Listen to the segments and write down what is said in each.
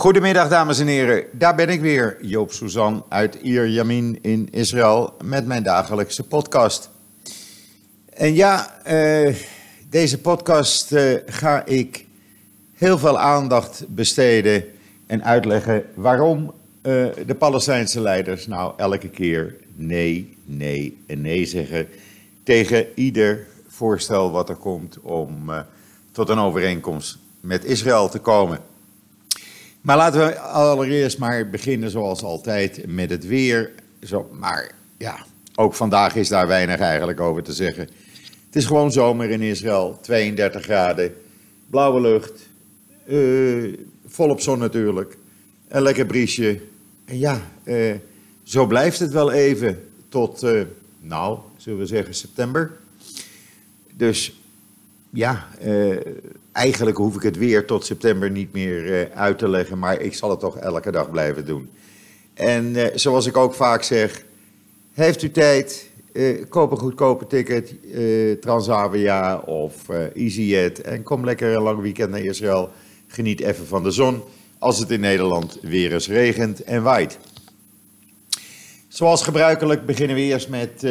Goedemiddag dames en heren, daar ben ik weer, Joop Suzan uit Ir Yamin in Israël met mijn dagelijkse podcast. En ja, deze podcast ga ik heel veel aandacht besteden en uitleggen waarom de Palestijnse leiders nou elke keer nee, nee en nee zeggen tegen ieder voorstel wat er komt om tot een overeenkomst met Israël te komen. Maar laten we allereerst maar beginnen zoals altijd met het weer. Maar ja, ook vandaag is daar weinig eigenlijk over te zeggen. Het is gewoon zomer in Israël, 32 graden, blauwe lucht, volop zon natuurlijk, een lekker briesje. En ja, zo blijft het wel even tot, zullen we zeggen september. Dus ja, eigenlijk hoef ik het weer tot september niet meer uit te leggen, maar ik zal het toch elke dag blijven doen. En zoals ik ook vaak zeg, heeft u tijd, koop een goedkope ticket, Transavia of EasyJet en kom lekker een lang weekend naar Israël. Geniet even van de zon als het in Nederland weer eens regent en waait. Zoals gebruikelijk beginnen we eerst met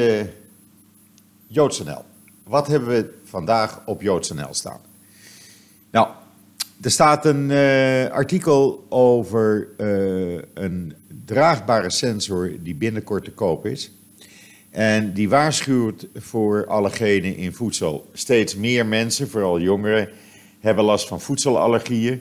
JoodsNL. Wat hebben we vandaag op JoodsNL staan? Nou, er staat een artikel over een draagbare sensor die binnenkort te koop is. En die waarschuwt voor allergenen in voedsel. Steeds meer mensen, vooral jongeren, hebben last van voedselallergieën.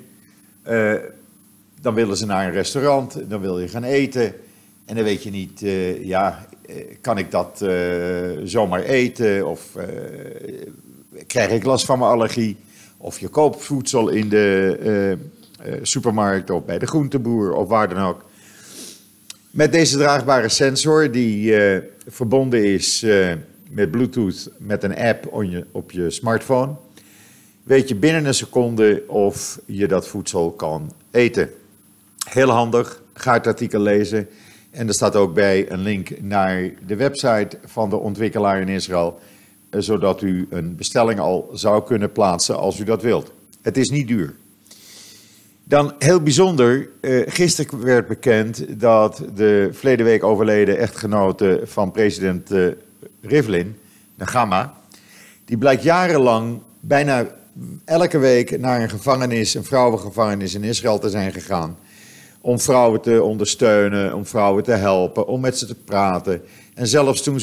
Dan willen ze naar een restaurant, dan wil je gaan eten. En dan weet je niet, kan ik dat zomaar eten? Of krijg ik last van mijn allergie? Of je koopt voedsel in de supermarkt of bij de groenteboer of waar dan ook. Met deze draagbare sensor die verbonden is met Bluetooth met een app op je smartphone, weet je binnen een seconde of je dat voedsel kan eten. Heel handig, ga het artikel lezen. En er staat ook bij een link naar de website van de ontwikkelaar in Israël, zodat u een bestelling al zou kunnen plaatsen als u dat wilt. Het is niet duur. Dan heel bijzonder, gisteren werd bekend dat de verleden week overleden echtgenote van president Rivlin, Nechama, die blijkt jarenlang bijna elke week naar een vrouwengevangenis in Israël te zijn gegaan. Om vrouwen te ondersteunen, om vrouwen te helpen, om met ze te praten. En zelfs toen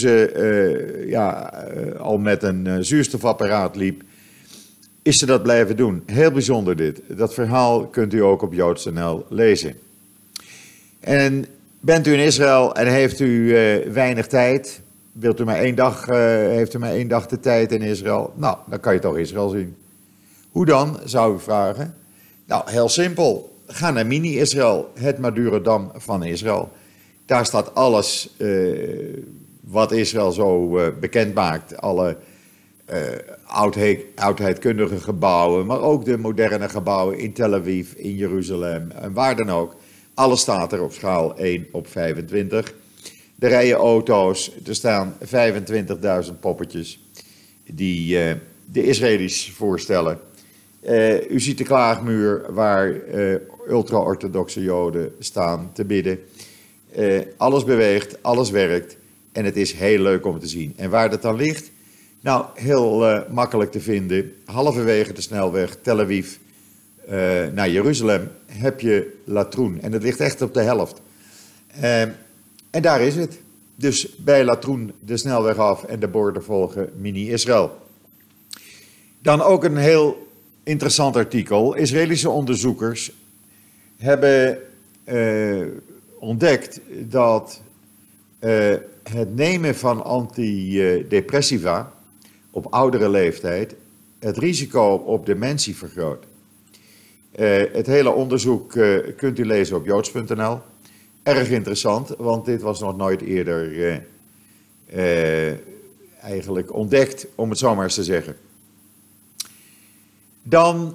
ze al met een zuurstofapparaat liep, is ze dat blijven doen. Heel bijzonder dit. Dat verhaal kunt u ook op JoodsNL lezen. En bent u in Israël en heeft u weinig tijd, heeft u maar één dag de tijd in Israël, nou, dan kan je toch Israël zien. Hoe dan, zou u vragen? Nou, heel simpel. Ga naar Mini-Israël, het Madurodam van Israël. Daar staat alles wat Israël zo bekend maakt. Alle oudheidkundige gebouwen, maar ook de moderne gebouwen in Tel Aviv, in Jeruzalem en waar dan ook. Alles staat er op schaal 1:25. Er rijden auto's, er staan 25.000 poppetjes die de Israëli's voorstellen. U ziet de klaagmuur waar ultra-orthodoxe Joden staan te bidden. Alles beweegt, alles werkt en het is heel leuk om te zien. En waar dat dan ligt? Nou, heel makkelijk te vinden. Halverwege de snelweg Tel Aviv naar Jeruzalem heb je Latroen. En het ligt echt op de helft. En daar is het. Dus bij Latroen de snelweg af en de borden volgen Mini-Israël. Dan ook een heel interessant artikel. Israëlische onderzoekers hebben ontdekt dat het nemen van antidepressiva op oudere leeftijd het risico op dementie vergroot. Het hele onderzoek kunt u lezen op joods.nl. Erg interessant, want dit was nog nooit eerder eigenlijk ontdekt, om het zo maar eens te zeggen. Dan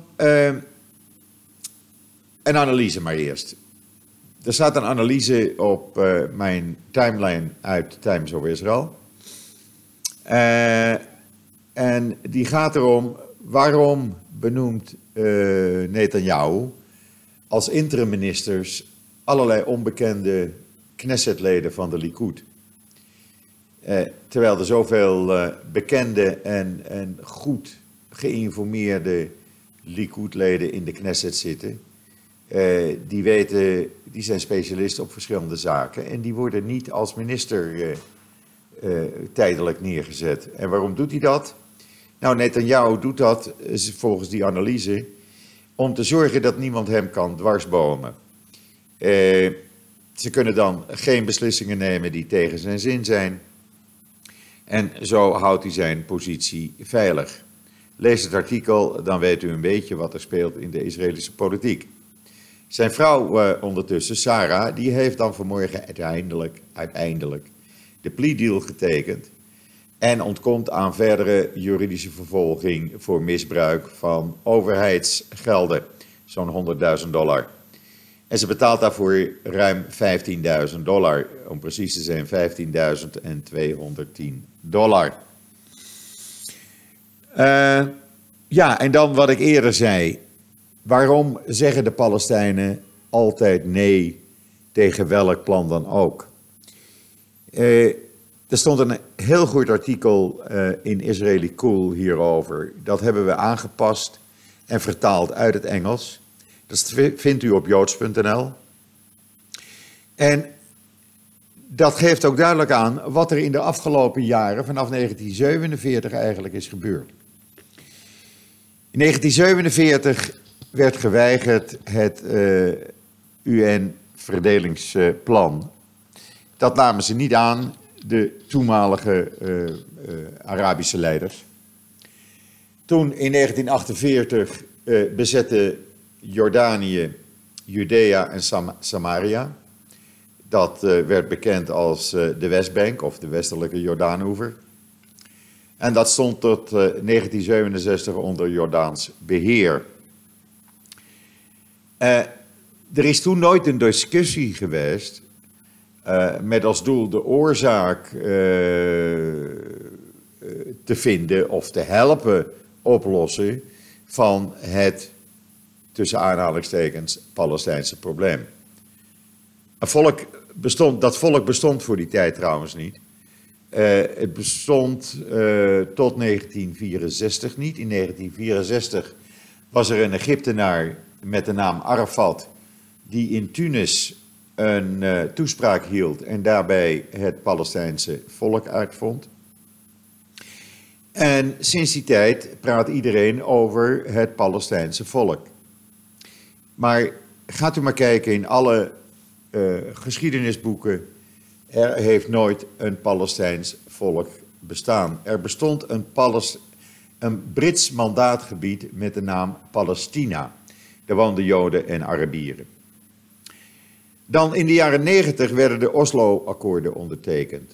een analyse maar eerst. Er staat een analyse op mijn timeline uit Times of Israel. En die gaat erom, waarom benoemt Netanyahu als interim-ministers allerlei onbekende Knessetleden van de Likud. Terwijl er zoveel bekende en goed geïnformeerde Likud-leden in de Knesset zitten. Die zijn specialisten op verschillende zaken en die worden niet als minister tijdelijk neergezet. En waarom doet hij dat? Nou, Netanyahu doet dat volgens die analyse om te zorgen dat niemand hem kan dwarsbomen. Ze kunnen dan geen beslissingen nemen die tegen zijn zin zijn. En zo houdt hij zijn positie veilig. Lees het artikel, dan weet u een beetje wat er speelt in de Israëlische politiek. Zijn vrouw ondertussen, Sarah, die heeft dan vanmorgen uiteindelijk de plea deal getekend. En ontkomt aan verdere juridische vervolging voor misbruik van overheidsgelden. Zo'n $100.000. En ze betaalt daarvoor ruim $15.000. Om precies te zijn $15.210. Ja, en dan wat ik eerder zei. Waarom zeggen de Palestijnen altijd nee tegen welk plan dan ook? Er stond een heel goed artikel in Israeli Cool hierover. Dat hebben we aangepast en vertaald uit het Engels. Dat vindt u op joods.nl. En dat geeft ook duidelijk aan wat er in de afgelopen jaren, vanaf 1947 eigenlijk, is gebeurd. In 1947 werd geweigerd het UN-verdelingsplan. Dat namen ze niet aan, de toenmalige Arabische leiders. Toen in 1948 bezette Jordanië, Judea en Samaria. Dat werd bekend als de Westbank of de westelijke Jordaanoever. En dat stond tot 1967 onder Jordaans beheer. Er is toen nooit een discussie geweest met als doel de oorzaak te vinden of te helpen oplossen van het, tussen aanhalingstekens, Palestijnse probleem. Dat volk bestond voor die tijd trouwens niet. Het bestond tot 1964 niet. In 1964 was er een Egyptenaar met de naam Arafat die in Tunis een toespraak hield en daarbij het Palestijnse volk uitvond. En sinds die tijd praat iedereen over het Palestijnse volk. Maar gaat u maar kijken in alle geschiedenisboeken. Er heeft nooit een Palestijns volk bestaan. Er bestond een Brits mandaatgebied met de naam Palestina. Daar woonden Joden en Arabieren. Dan in de jaren 90 werden de Oslo-akkoorden ondertekend.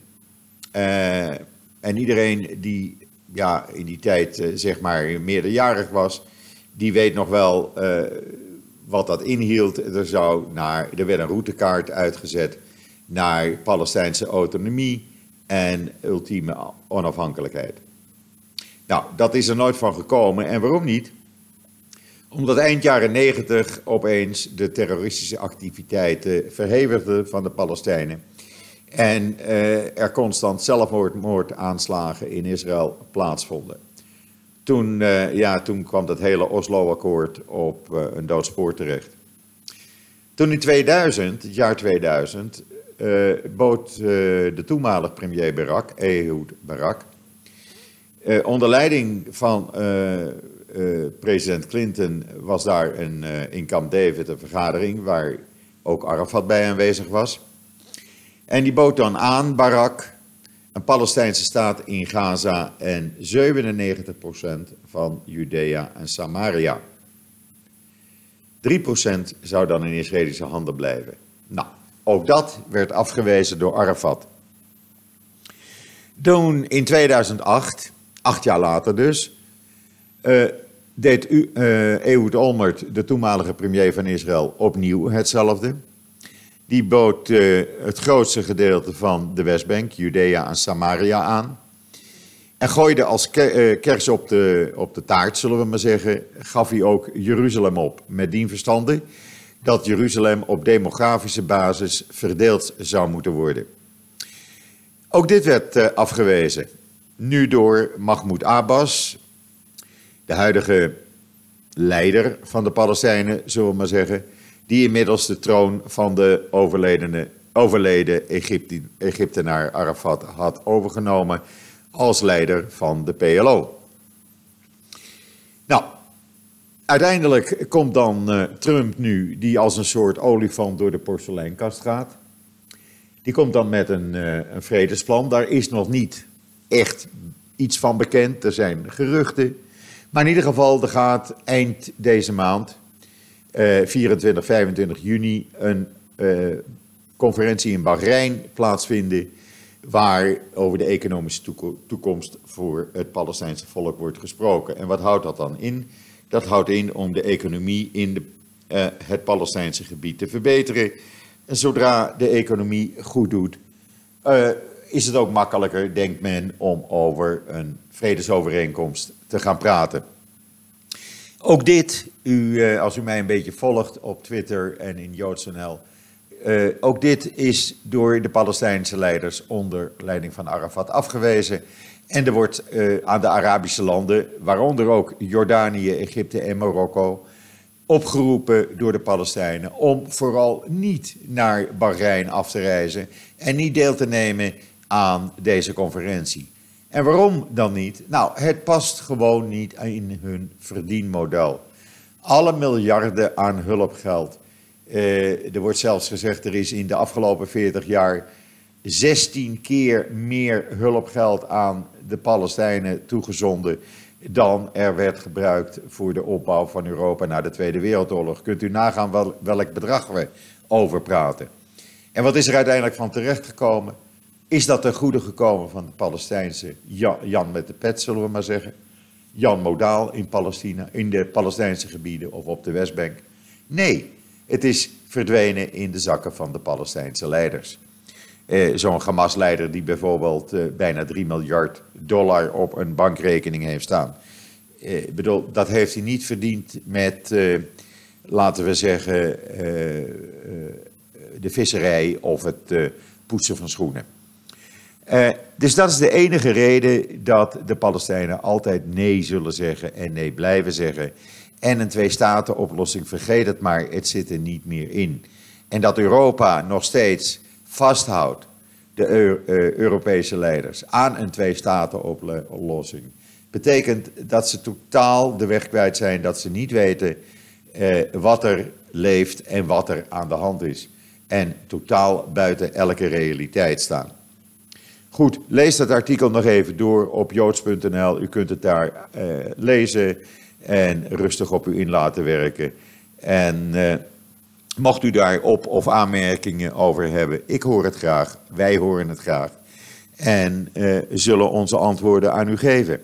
En iedereen die in die tijd zeg maar meerderjarig was, die weet nog wel wat dat inhield. Er werd een routekaart uitgezet naar Palestijnse autonomie en ultieme onafhankelijkheid. Nou, dat is er nooit van gekomen. En waarom niet? Omdat eind jaren 90 opeens de terroristische activiteiten verhevigden van de Palestijnen. En er constant zelfmoordaanslagen in Israël plaatsvonden. Toen kwam dat hele Oslo-akkoord op een doodspoor terecht. Toen in 2000, het jaar 2000, bood de toenmalig premier Ehud Barak, onder leiding van president Clinton was daar in Camp David een vergadering waar ook Arafat bij aanwezig was. En die bood dan aan, Barak, een Palestijnse staat in Gaza en 97% van Judea en Samaria. 3% zou dan in Israëlische handen blijven. Nou, ook dat werd afgewezen door Arafat. Toen in 2008, 8 jaar later dus, deed Ehud Olmert, de toenmalige premier van Israël, opnieuw hetzelfde. Die bood het grootste gedeelte van de Westbank, Judea en Samaria aan. En gooide als kers op de taart, zullen we maar zeggen, gaf hij ook Jeruzalem op. Met dien verstande dat Jeruzalem op demografische basis verdeeld zou moeten worden. Ook dit werd afgewezen. Nu door Mahmoud Abbas, de huidige leider van de Palestijnen, zullen we maar zeggen, die inmiddels de troon van de overleden Egyptenaar Arafat had overgenomen als leider van de PLO. Nou, uiteindelijk komt dan Trump nu, die als een soort olifant door de porseleinkast gaat. Die komt dan met een vredesplan. Daar is nog niet echt iets van bekend. Er zijn geruchten. Maar in ieder geval, er gaat eind deze maand, 24, 25 juni, een conferentie in Bahrein plaatsvinden, waar over de economische toekomst voor het Palestijnse volk wordt gesproken. En wat houdt dat dan in? Dat houdt in om de economie in het Palestijnse gebied te verbeteren. En zodra de economie goed doet, is het ook makkelijker, denkt men, om over een vredesovereenkomst te gaan praten. Ook dit, als u mij een beetje volgt op Twitter en in JoodsNL, ook dit is door de Palestijnse leiders onder leiding van Arafat afgewezen. En er wordt aan de Arabische landen, waaronder ook Jordanië, Egypte en Marokko, opgeroepen door de Palestijnen om vooral niet naar Bahrein af te reizen en niet deel te nemen aan deze conferentie. En waarom dan niet? Nou, het past gewoon niet in hun verdienmodel. Alle miljarden aan hulpgeld. Er wordt zelfs gezegd, er is in de afgelopen 40 jaar 16 keer meer hulpgeld aan de Palestijnen toegezonden dan er werd gebruikt voor de opbouw van Europa na de Tweede Wereldoorlog. Kunt u nagaan welk bedrag we over praten. En wat is er uiteindelijk van terechtgekomen? Is dat ten goede gekomen van de Palestijnse Jan met de pet, zullen we maar zeggen? Jan Modaal in Palestina, in de Palestijnse gebieden of op de Westbank? Nee, het is verdwenen in de zakken van de Palestijnse leiders. Zo'n Hamas-leider die bijvoorbeeld bijna $3 miljard op een bankrekening heeft staan. Ik bedoel, dat heeft hij niet verdiend met, laten we zeggen, de visserij of het poetsen van schoenen. Dus dat is de enige reden dat de Palestijnen altijd nee zullen zeggen en nee blijven zeggen. En een twee-staten-oplossing, vergeet het maar, het zit er niet meer in. En dat Europa nog steeds vasthoudt, de Europese leiders, aan een twee-staten-oplossing, betekent dat ze totaal de weg kwijt zijn, dat ze niet weten wat er leeft en wat er aan de hand is. En totaal buiten elke realiteit staan. Goed, lees dat artikel nog even door op joods.nl. U kunt het daar lezen en rustig op u in laten werken. En mocht u daar op- of aanmerkingen over hebben, ik hoor het graag, wij horen het graag. En zullen onze antwoorden aan u geven.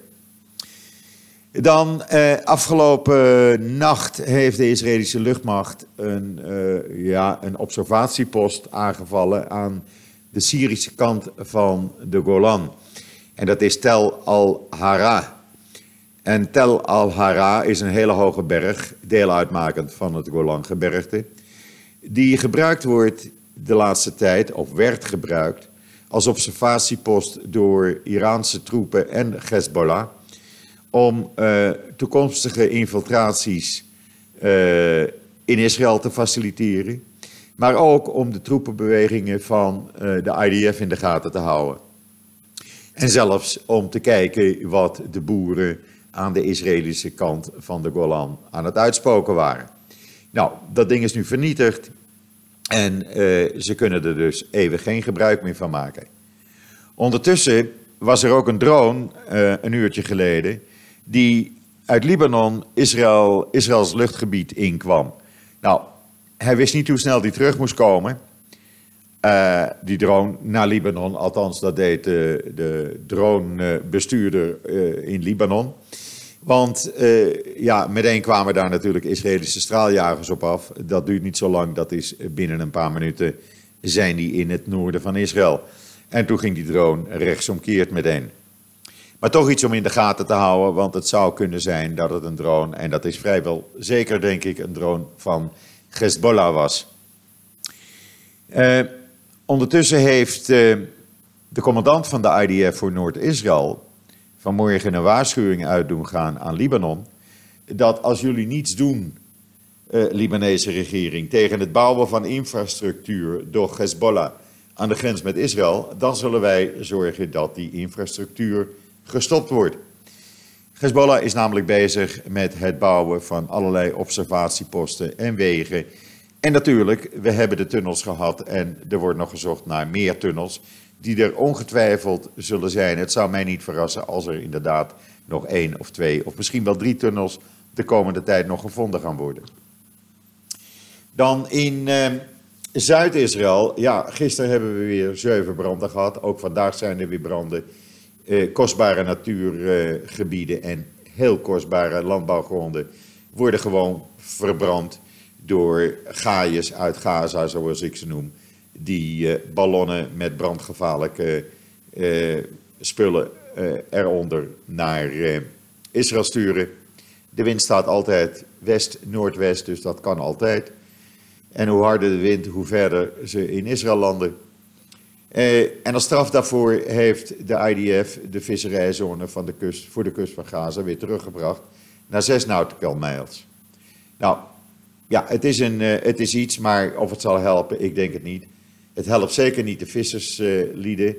Dan, afgelopen nacht heeft de Israëlische luchtmacht een observatiepost aangevallen aan de Syrische kant van de Golan. En dat is Tel al-Hara. En Tel al-Hara is een hele hoge berg, deel uitmakend van het Golangebergte, die gebruikt wordt de laatste tijd, of werd gebruikt, als observatiepost door Iraanse troepen en Hezbollah, om toekomstige infiltraties in Israël te faciliteren, maar ook om de troepenbewegingen van de IDF in de gaten te houden. En zelfs om te kijken wat de boeren aan de Israëlische kant van de Golan aan het uitspoken waren. Nou, dat ding is nu vernietigd en ze kunnen er dus even geen gebruik meer van maken. Ondertussen was er ook een drone, een uurtje geleden, die uit Libanon Israëls luchtgebied inkwam. Nou, hij wist niet hoe snel die terug moest komen, die drone, naar Libanon. Althans, dat deed de dronebestuurder in Libanon. Want meteen kwamen daar natuurlijk Israëlische straaljagers op af. Dat duurt niet zo lang, dat is binnen een paar minuten zijn die in het noorden van Israël. En toen ging die drone rechtsomkeerd meteen. Maar toch iets om in de gaten te houden, want het zou kunnen zijn dat het een drone, en dat is vrijwel zeker denk ik een drone van Hezbollah was. Ondertussen heeft de commandant van de IDF voor Noord-Israël vanmorgen een waarschuwing uit doen gaan aan Libanon, dat als jullie niets doen, Libanese regering, tegen het bouwen van infrastructuur door Hezbollah aan de grens met Israël, dan zullen wij zorgen dat die infrastructuur gestopt wordt. Hezbollah is namelijk bezig met het bouwen van allerlei observatieposten en wegen. En natuurlijk, we hebben de tunnels gehad en er wordt nog gezocht naar meer tunnels die er ongetwijfeld zullen zijn. Het zou mij niet verrassen als er inderdaad nog 1 of 2 of misschien wel 3 tunnels de komende tijd nog gevonden gaan worden. Dan in Zuid-Israël, ja, gisteren hebben we weer 7 branden gehad. Ook vandaag zijn er weer branden. Kostbare natuurgebieden en heel kostbare landbouwgronden worden gewoon verbrand door gaaiers uit Gaza, zoals ik ze noem, die ballonnen met brandgevaarlijke spullen eronder naar Israël sturen. De wind staat altijd west-noordwest, dus dat kan altijd. En hoe harder de wind, hoe verder ze in Israël landen. En als straf daarvoor heeft de IDF de visserijzone van de kust, voor de kust van Gaza weer teruggebracht naar 6 nautical miles. Nou, ja, het is iets, maar of het zal helpen, ik denk het niet. Het helpt zeker niet de visserslieden.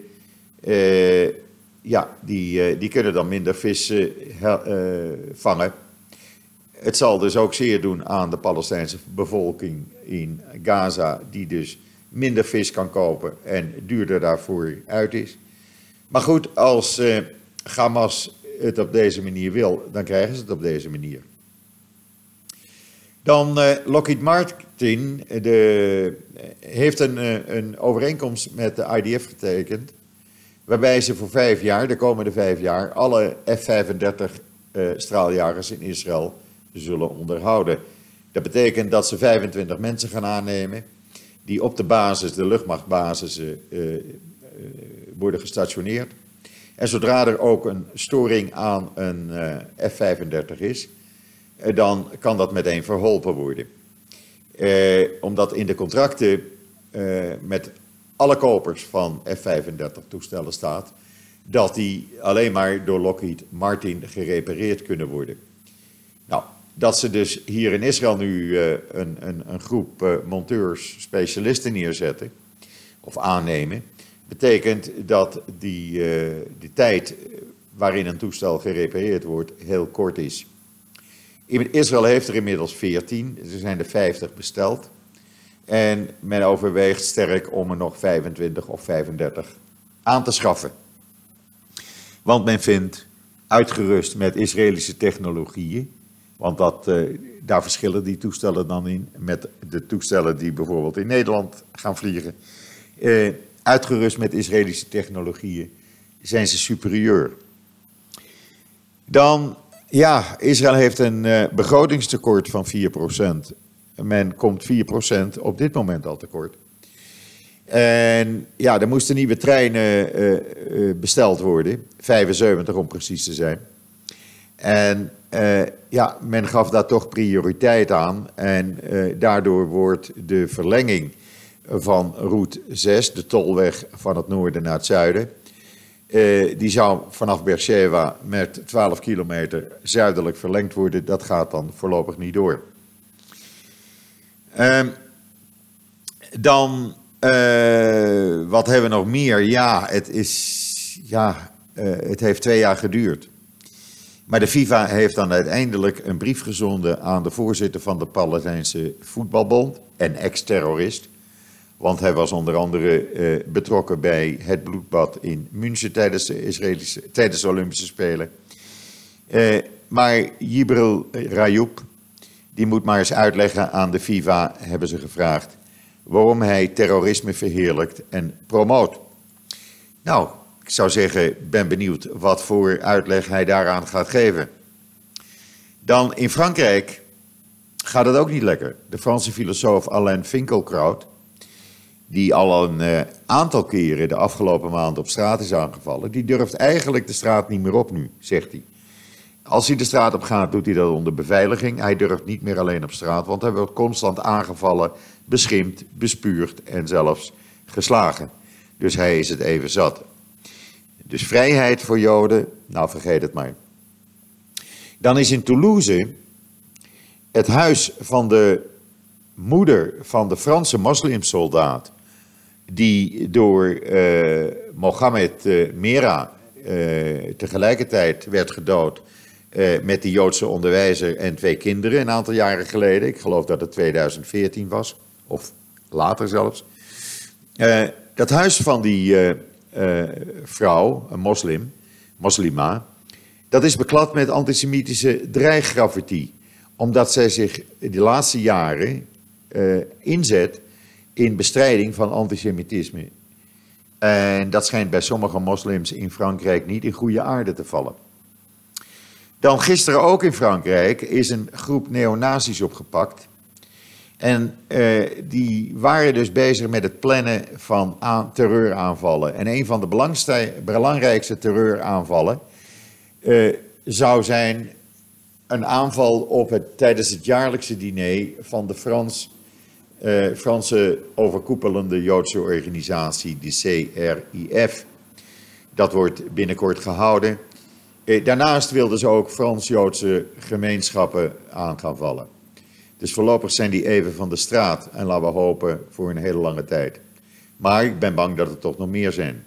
Die kunnen dan minder vis vangen. Het zal dus ook zeer doen aan de Palestijnse bevolking in Gaza, die dus minder vis kan kopen en duurder daarvoor uit is. Maar goed, als Hamas het op deze manier wil, dan krijgen ze het op deze manier. Dan Lockheed Martin heeft een overeenkomst met de IDF getekend, waarbij ze voor 5 jaar, de komende 5 jaar, alle F-35 straaljagers in Israël zullen onderhouden. Dat betekent dat ze 25 mensen gaan aannemen die op de basis, de luchtmachtbasis, worden gestationeerd. En zodra er ook een storing aan een F-35 is, dan kan dat meteen verholpen worden. Omdat in de contracten met alle kopers van F-35 toestellen staat dat die alleen maar door Lockheed Martin gerepareerd kunnen worden. Nou, dat ze dus hier in Israël nu een groep monteurs, specialisten neerzetten of aannemen, betekent dat die tijd waarin een toestel gerepareerd wordt heel kort is. Israël heeft er inmiddels 14, er zijn er 50 besteld. En men overweegt sterk om er nog 25 of 35 aan te schaffen. Want men vindt, uitgerust met Israëlische technologieën, want daar verschillen die toestellen dan in met de toestellen die bijvoorbeeld in Nederland gaan vliegen. Uitgerust met Israëlische technologieën zijn ze superieur. Dan, ja, Israël heeft een begrotingstekort van 4%. Men komt 4% op dit moment al tekort. En ja, er moesten nieuwe treinen besteld worden, 75 om precies te zijn. En ja, men gaf daar toch prioriteit aan en daardoor wordt de verlenging van route 6, de tolweg van het noorden naar het zuiden, die zou vanaf Beersheba met 12 kilometer zuidelijk verlengd worden. Dat gaat dan voorlopig niet door. Dan, wat hebben we nog meer? Ja, het heeft 2 jaar geduurd. Maar de FIFA heeft dan uiteindelijk een brief gezonden aan de voorzitter van de Palestijnse voetbalbond en ex-terrorist. Want hij was onder andere betrokken bij het bloedbad in München tijdens de Olympische Spelen. Maar Jibril Rayoub, die moet maar eens uitleggen aan de FIFA, hebben ze gevraagd, waarom hij terrorisme verheerlijkt en promoot. Nou, ik zou zeggen, ben benieuwd wat voor uitleg hij daaraan gaat geven. Dan in Frankrijk gaat het ook niet lekker. De Franse filosoof Alain Finkielkraut, die al een aantal keren de afgelopen maand op straat is aangevallen, die durft eigenlijk de straat niet meer op nu, zegt hij. Als hij de straat op gaat, doet hij dat onder beveiliging. Hij durft niet meer alleen op straat, want hij wordt constant aangevallen, beschimpt, bespuurd en zelfs geslagen. Dus hij is het even zat. Dus vrijheid voor Joden, nou vergeet het maar. Dan is in Toulouse het huis van de moeder van de Franse moslimsoldaat, die door Mohammed Merah tegelijkertijd werd gedood met die Joodse onderwijzer en 2 kinderen een aantal jaren geleden. Ik geloof dat het 2014 was, of later zelfs. Dat huis van die vrouw, een moslima, dat is beklad met antisemitische dreiggraffiti. Omdat zij zich de laatste jaren inzet in bestrijding van antisemitisme. En dat schijnt bij sommige moslims in Frankrijk niet in goede aarde te vallen. Dan gisteren ook in Frankrijk is een groep neonazis opgepakt. En die waren dus bezig met het plannen van terreuraanvallen. En een van de belangrijkste terreuraanvallen zou zijn een aanval tijdens het jaarlijkse diner van de Franse overkoepelende Joodse organisatie, de CRIF. Dat wordt binnenkort gehouden. Daarnaast wilden ze ook Frans-Joodse gemeenschappen aan gaan vallen. Dus voorlopig zijn die even van de straat en laten we hopen voor een hele lange tijd. Maar ik ben bang dat er toch nog meer zijn.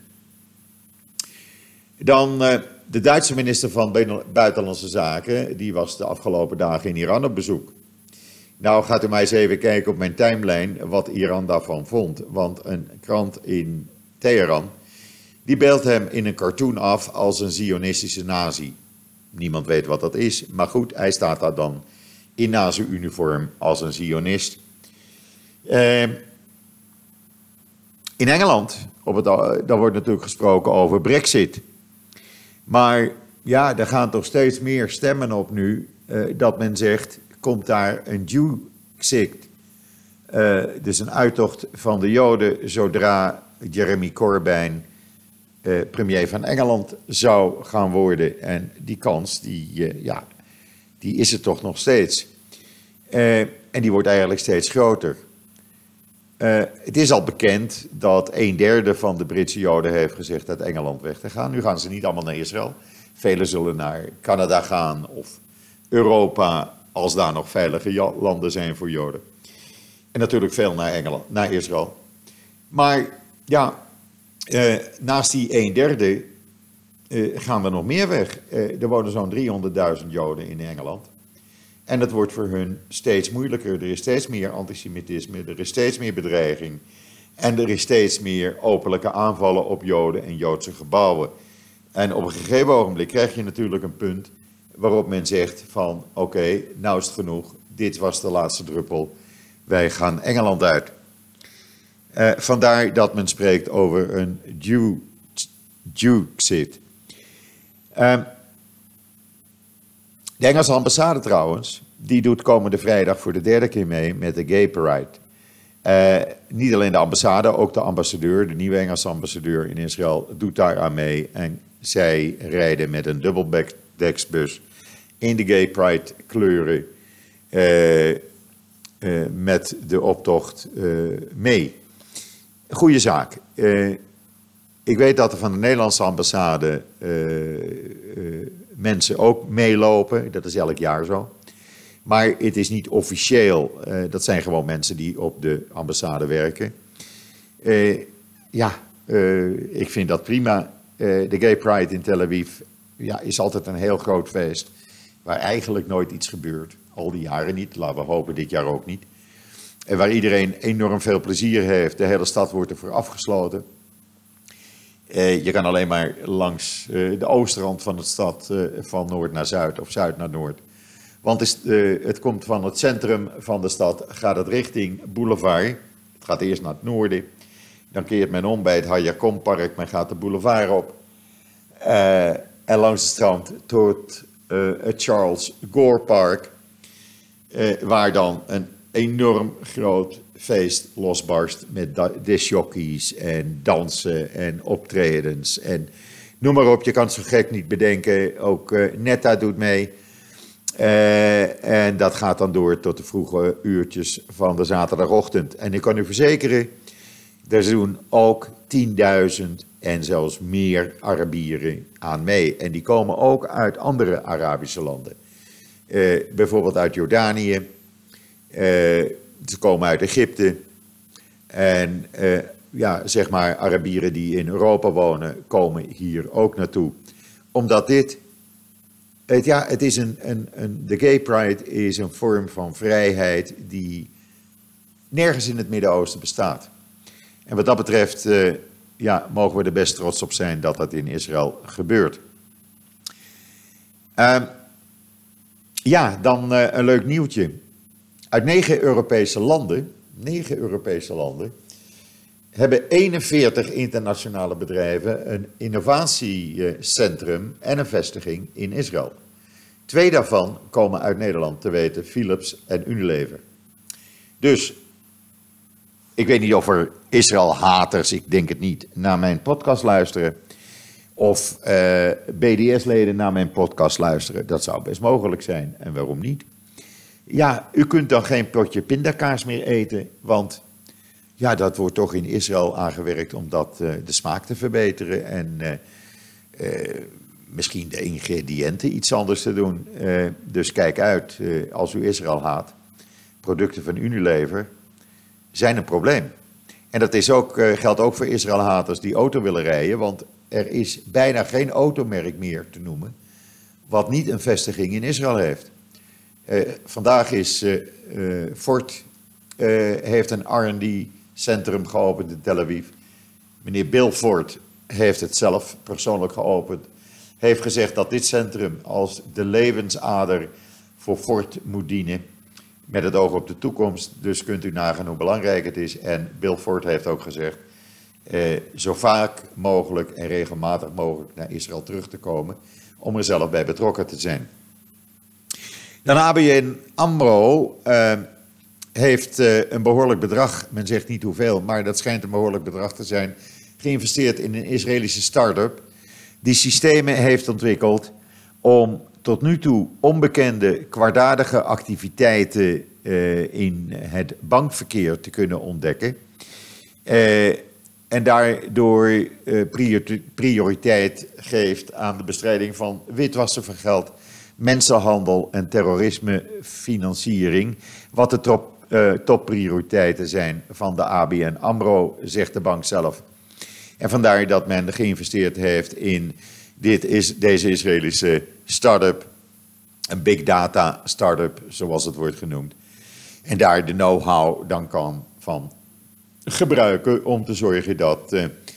Dan de Duitse minister van Buitenlandse Zaken, die was de afgelopen dagen in Iran op bezoek. Nou gaat u maar eens even kijken op mijn timeline wat Iran daarvan vond. Want een krant in Teheran, die beeldt hem in een cartoon af als een zionistische nazi. Niemand weet wat dat is, maar goed, hij staat daar dan in nazi-uniform als een zionist. In Engeland, daar wordt natuurlijk gesproken over Brexit. Maar ja, er gaan toch steeds meer stemmen op nu dat men zegt, komt daar een Jewexit. Dus een uittocht van de Joden zodra Jeremy Corbyn premier van Engeland zou gaan worden. En die kans, die is er toch nog steeds. En die wordt eigenlijk steeds groter. Het is al bekend dat 1/3 van de Britse Joden heeft gezegd uit Engeland weg te gaan. Nu gaan ze niet allemaal naar Israël. Velen zullen naar Canada gaan of Europa, als daar nog veilige landen zijn voor Joden. En natuurlijk veel naar Israël. Maar ja, naast die 1/3 gaan er nog meer weg. Er wonen zo'n 300.000 Joden in Engeland. En het wordt voor hun steeds moeilijker. Er is steeds meer antisemitisme, er is steeds meer bedreiging. En er is steeds meer openlijke aanvallen op Joden en Joodse gebouwen. En op een gegeven ogenblik krijg je natuurlijk een punt waarop men zegt van oké, nou is het genoeg. Dit was de laatste druppel. Wij gaan Engeland uit. Vandaar dat men spreekt over een Jewexit. De Engelse ambassade trouwens, die doet komende vrijdag voor de 3e keer mee met de Gay Pride. Niet alleen de ambassade, ook de ambassadeur, de nieuwe Engelse ambassadeur in Israël, doet daar aan mee. En zij rijden met een dubbeldeksbus in de Gay Pride kleuren met de optocht mee. Goeie zaak. Ik weet dat er van de Nederlandse ambassade mensen ook meelopen. Dat is elk jaar zo. Maar het is niet officieel. Dat zijn gewoon mensen die op de ambassade werken. Ik vind dat prima. De Gay Pride in Tel Aviv is altijd een heel groot feest. Waar eigenlijk nooit iets gebeurt. Al die jaren niet. Laten we hopen dit jaar ook niet. En waar iedereen enorm veel plezier heeft. De hele stad wordt ervoor afgesloten. Je kan alleen maar langs de oostrand van de stad van noord naar zuid of zuid naar noord. Want het komt van het centrum van de stad, gaat het richting Boulevard. Het gaat eerst naar het noorden. Dan keert men om bij het Hayakon-park. Men gaat de boulevard op. En langs het strand tot het Charles Gore Park. Waar dan een enorm groot feest losbarst met discjockeys en dansen en optredens en noem maar op, je kan het zo gek niet bedenken. Ook Netta doet mee. En dat gaat dan door tot de vroege uurtjes van de zaterdagochtend. En ik kan u verzekeren, daar doen ook 10.000 en zelfs meer Arabieren aan mee. En die komen ook uit andere Arabische landen. Bijvoorbeeld uit Jordanië. Ze komen uit Egypte. En zeg maar Arabieren die in Europa wonen, komen hier ook naartoe. Omdat het is de Gay Pride is een vorm van vrijheid die nergens in het Midden-Oosten bestaat. En wat dat betreft mogen we er best trots op zijn dat dat in Israël gebeurt. Dan een leuk nieuwtje. Uit 9 Europese landen, hebben 41 internationale bedrijven een innovatiecentrum en een vestiging in Israël. 2 daarvan komen uit Nederland, te weten Philips en Unilever. Dus, ik weet niet of er Israël-haters, ik denk het niet, naar mijn podcast luisteren. Of BDS-leden naar mijn podcast luisteren. Dat zou best mogelijk zijn. En waarom niet? Ja, u kunt dan geen potje pindakaas meer eten, want dat wordt toch in Israël aangewerkt om de smaak te verbeteren en misschien de ingrediënten iets anders te doen. Dus kijk uit, als u Israël haat, producten van Unilever zijn een probleem. En dat geldt ook voor Israël-haters die auto willen rijden, want er is bijna geen automerk meer te noemen wat niet een vestiging in Israël heeft. Vandaag is Ford heeft een R&D-centrum geopend in Tel Aviv. Meneer Bill Ford heeft het zelf persoonlijk geopend. Heeft gezegd dat dit centrum als de levensader voor Ford moet dienen. Met het oog op de toekomst. Dus kunt u nagaan hoe belangrijk het is. En Bill Ford heeft ook gezegd zo vaak mogelijk en regelmatig mogelijk naar Israël terug te komen. Om er zelf bij betrokken te zijn. Dan ABN AMRO heeft een behoorlijk bedrag, men zegt niet hoeveel, maar dat schijnt een behoorlijk bedrag te zijn, geïnvesteerd in een Israëlische start-up die systemen heeft ontwikkeld om tot nu toe onbekende kwaadaardige activiteiten in het bankverkeer te kunnen ontdekken. En daardoor prioriteit geeft aan de bestrijding van witwassen van geld, mensenhandel en terrorismefinanciering, wat de topprioriteiten zijn van de ABN AMRO, zegt de bank zelf. En vandaar dat men geïnvesteerd heeft in deze Israëlische start-up, een big data start-up, zoals het wordt genoemd. En daar de know-how dan kan van gebruiken om te zorgen dat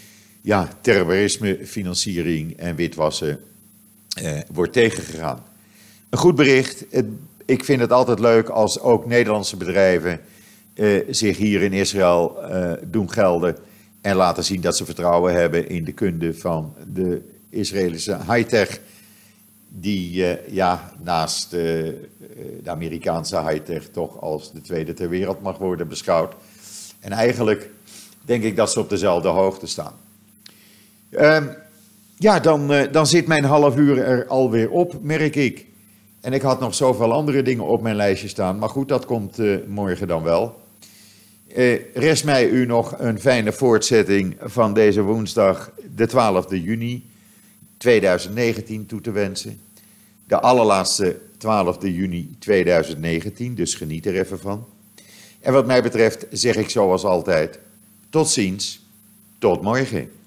terrorismefinanciering en witwassen wordt tegengegaan. Een goed bericht. Ik vind het altijd leuk als ook Nederlandse bedrijven zich hier in Israël doen gelden en laten zien dat ze vertrouwen hebben in de kunde van de Israëlische high-tech, die naast de Amerikaanse high-tech toch als de tweede ter wereld mag worden beschouwd. En eigenlijk denk ik dat ze op dezelfde hoogte staan. Dan zit mijn half uur er alweer op, merk ik. En ik had nog zoveel andere dingen op mijn lijstje staan. Maar goed, dat komt morgen dan wel. Rest mij u nog een fijne voortzetting van deze woensdag, de 12e juni 2019 toe te wensen. De allerlaatste 12e juni 2019, dus geniet er even van. En wat mij betreft zeg ik zoals altijd, tot ziens, tot morgen.